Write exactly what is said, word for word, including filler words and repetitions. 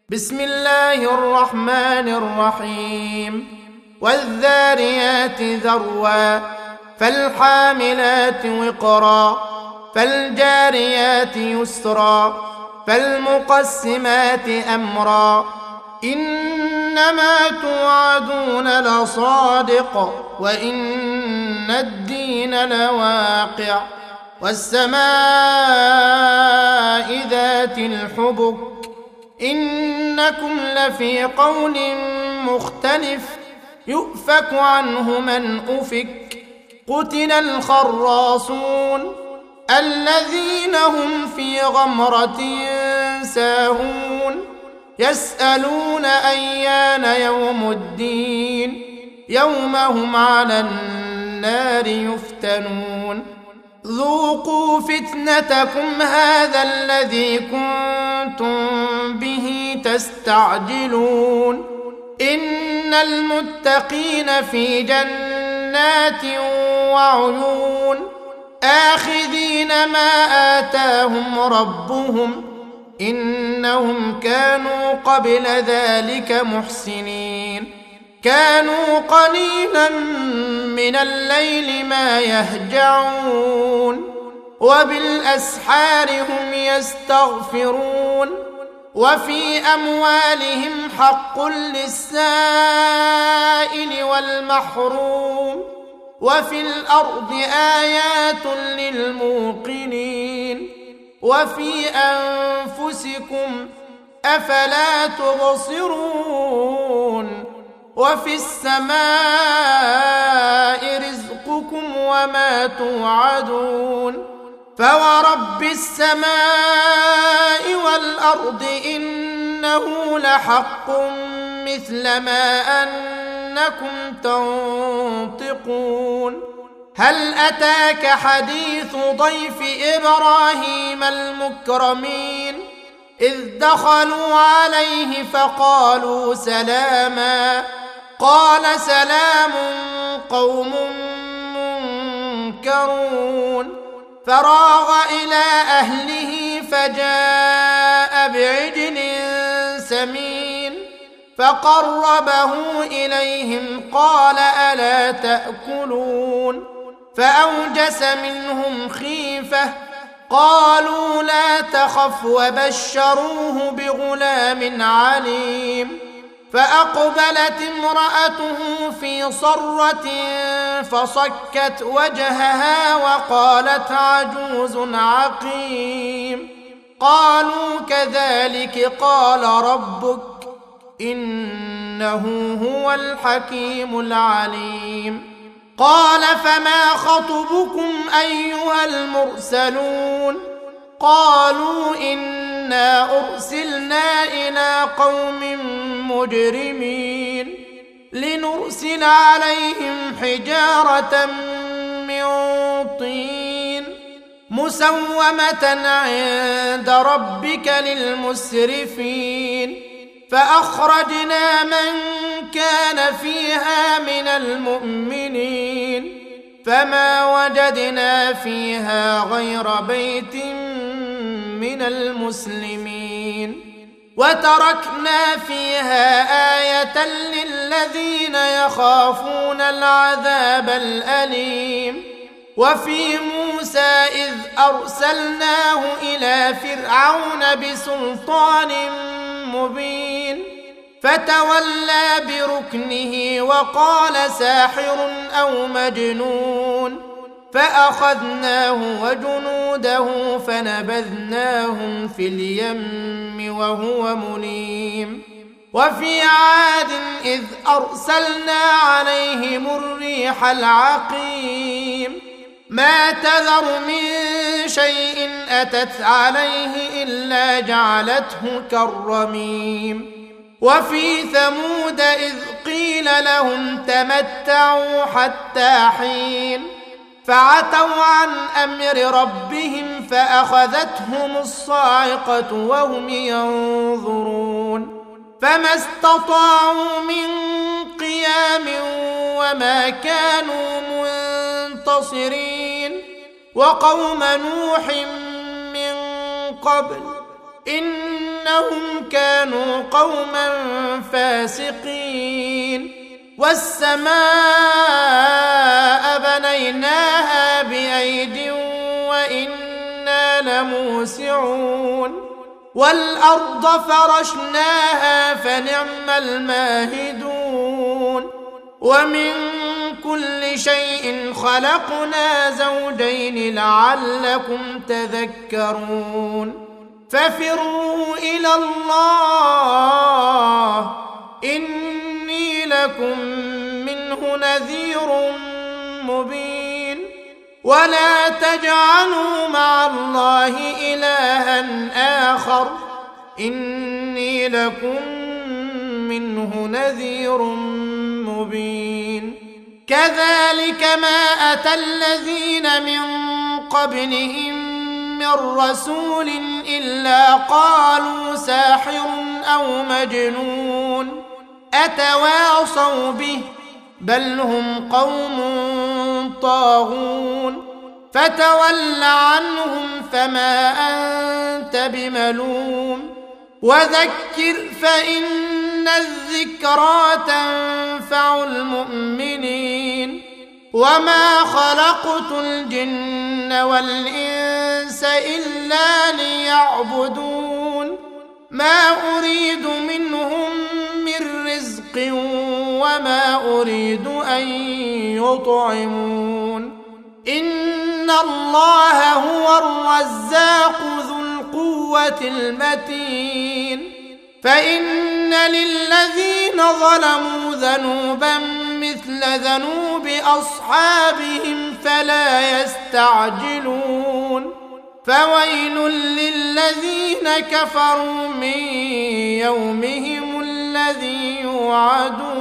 بسم الله الرحمن الرحيم والذاريات ذروا فالحاملات وقرا فالجاريات يسرا فالمقسمات أمرا إنما توعدون لصادق وإن الدين لواقع والسماء ذات الحبك إنكم لفي قول مختلف يؤفك عنه من أفك قتل الخراصون الذين هم في غمرة ساهون يسألون أيان يوم الدين يوم هم على النار يفتنون ذوقوا فتنتكم هذا الذي كنتم به تستعجلون إن المتقين في جنات وعيون آخذين ما آتاهم ربهم إنهم كانوا قبل ذلك محسنين كانوا قليلا من الليل ما يهجعون وبالأسحار هم يستغفرون وفي أموالهم حق للسائل والمحروم وفي الأرض آيات للموقنين وفي أنفسكم أفلا تبصرون وفي السماء رزقكم وما توعدون فورب السماء والأرض إنه لحق مثل ما أنكم تنطقون هل أتاك حديث ضيف إبراهيم المكرمين إذ دخلوا عليه فقالوا سلاما قال سلام قوم منكرون فراغ إلى أهله فجاء بعجل سمين فقربه إليهم قال ألا تأكلون فأوجس منهم خيفة قالوا لا تخف وبشروه بغلام عليم فأقبلت امرأته في صرة فصكت وجهها وقالت عجوز عقيم قالوا كذلك قال ربك إنه هو الحكيم العليم قال فما خطبكم أيها المرسلون قالوا إنا أرسلنا إلى قوم مجرمين لنرسل عليهم حجارة من طين مسومة عند ربك للمسرفين فأخرجنا من كان فيها من المؤمنين فما وجدنا فيها غير بيت من المسلمين وتركنا فيها آية للذين يخافون العذاب الأليم وفي موسى إذ أرسلناه إلى فرعون بسلطان مبين فتولى بركنه وقال ساحر أو مجنون فأخذناه وجنوده فنبذناهم في اليم وهو مليم وفي عاد إذ أرسلنا عليهم الريح العقيم ما تذر من شيء أتت عليه إلا جعلته كالرميم وفي ثمود إذ قيل لهم تمتعوا حتى حين فعتوا عن أمر ربهم فأخذتهم الصاعقة وهم ينظرون فما استطاعوا من قيام وما كانوا منتصرين وقوم نوح من قبل إن إنهم كانوا قوما فاسقين والسماء بنيناها بأيد وإنا لموسعون والأرض فرشناها فنعم الماهدون ومن كل شيء خلقنا زوجين لعلكم تذكرون ففروا إلى الله إني لكم منه نذير مبين ولا تجعلوا مع الله إلها آخر إني لكم منه نذير مبين كذلك ما أتى الذين من قبلهم من رسول إلا قالوا ساحر أو مجنون أتواصوا به بل هم قوم طاغون فتول عنهم فما أنت بملوم وذكر فإن الذكرى تنفع المؤمنين وما خلقت الجن والإنس إلا ليعبدون ما أريد منهم من رزق وما أريد أن يطعمون إن الله هو الرزاق ذو القوة المتين فإن للذين ظلموا ذنوبا مثل ذنوب أصحابهم فلا يستعجلون فويل للذين كفروا من يومهم الذي يوعدون